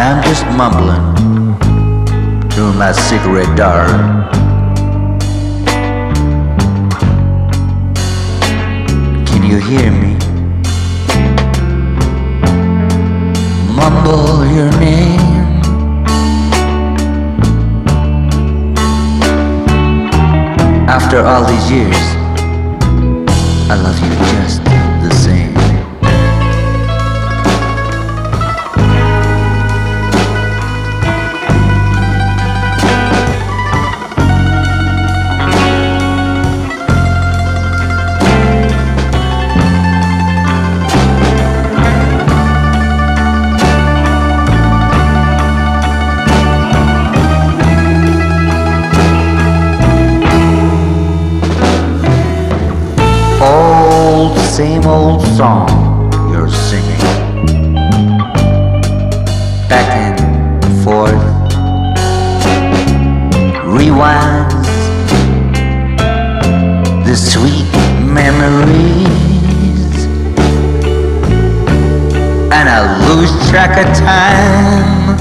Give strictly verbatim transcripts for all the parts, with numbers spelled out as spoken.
I'm just mumbling through my cigarette dark. Can you hear me? Mumble your name. After all these years, I love you just the same. Old, same old song you're singing, back and forth, rewinds the sweet memories, and I lose track of time.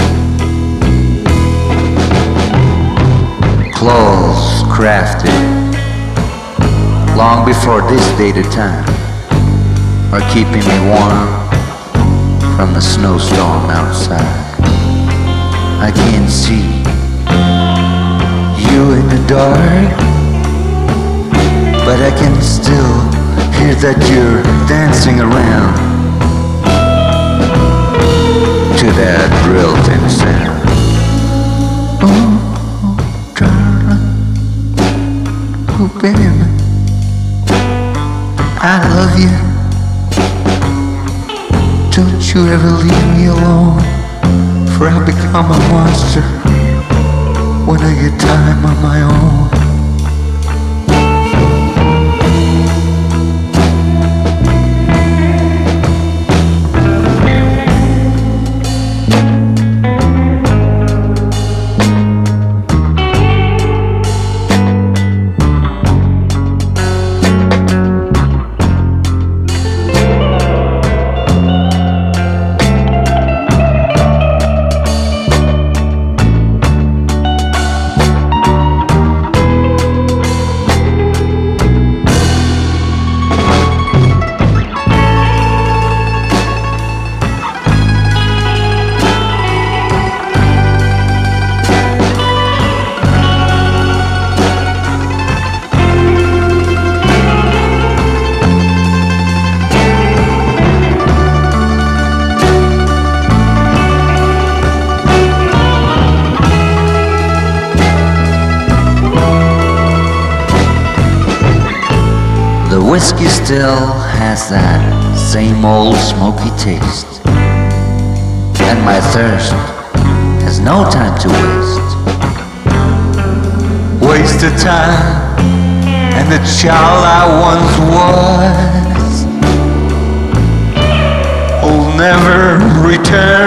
Clothes crafted long before this date of time are keeping me warm from the snowstorm outside. I can't see you in the dark, but I can still hear that you're dancing around to that real-time sound. Oh, darling, oh baby, I love you. Don't you ever leave me alone, for I'll become a monster when I get time on my own. The whiskey still has that same old smoky taste, and my thirst has no time to waste. Waste of time and the child I once was will never return.